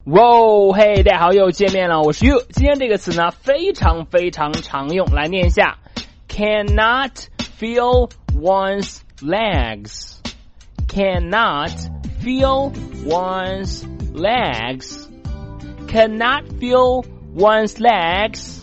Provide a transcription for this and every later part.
哇嘿，大家好，又见面了，我是 You。今天这个词呢非常非常常用，来念一下 cannot feel one's legs. Cannot feel one's legs. Cannot feel one's legs.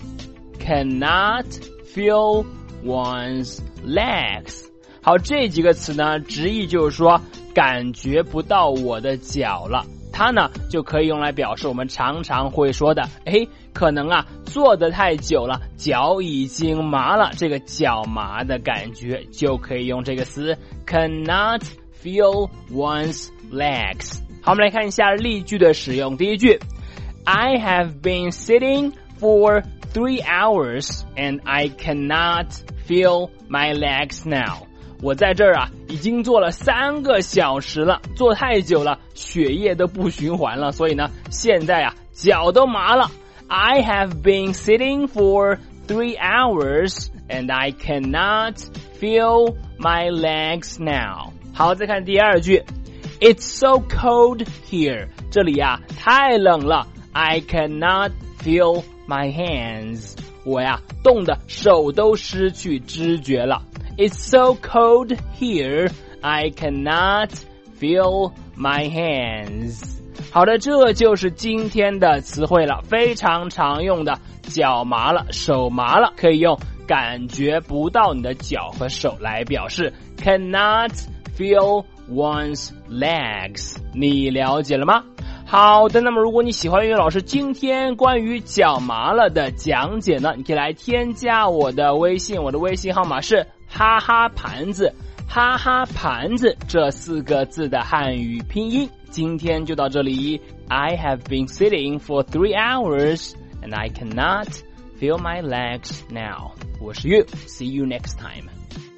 Cannot feel one's legs. 好，这几个词呢直译就是说感觉不到我的脚了，它呢就可以用来表示我们常常会说的可能坐得太久了，脚已经麻了，这个脚麻的感觉就可以用这个词 cannot feel one's legs。 好，我们来看一下例句的使用。第一句 I have been sitting for 3 hours and I cannot feel my legs now。我在这儿已经坐了3个小时了，坐太久了，血液都不循环了，所以呢，现在脚都麻了。I have been sitting for 3 hours and I cannot feel my legs now。好，再看第二句 It's so cold here。这里太冷了 I cannot feel my hands。我冻得手都失去知觉了。It's so cold here, I cannot feel my hands. 好的，这就是今天的词汇了，非常常用的脚麻了，手麻了，可以用感觉不到你的脚和手来表示 cannot feel one's legs。 你了解了吗？好的，那么如果你喜欢粤语老师今天关于脚麻了的讲解呢，你可以来添加我的微信，我的微信号码是哈哈盘子，哈哈盘子这4个字的汉语拼音。今天就到这里。 I have been sitting for 3 hours and I cannot feel my legs now。 我是 You, see you next time。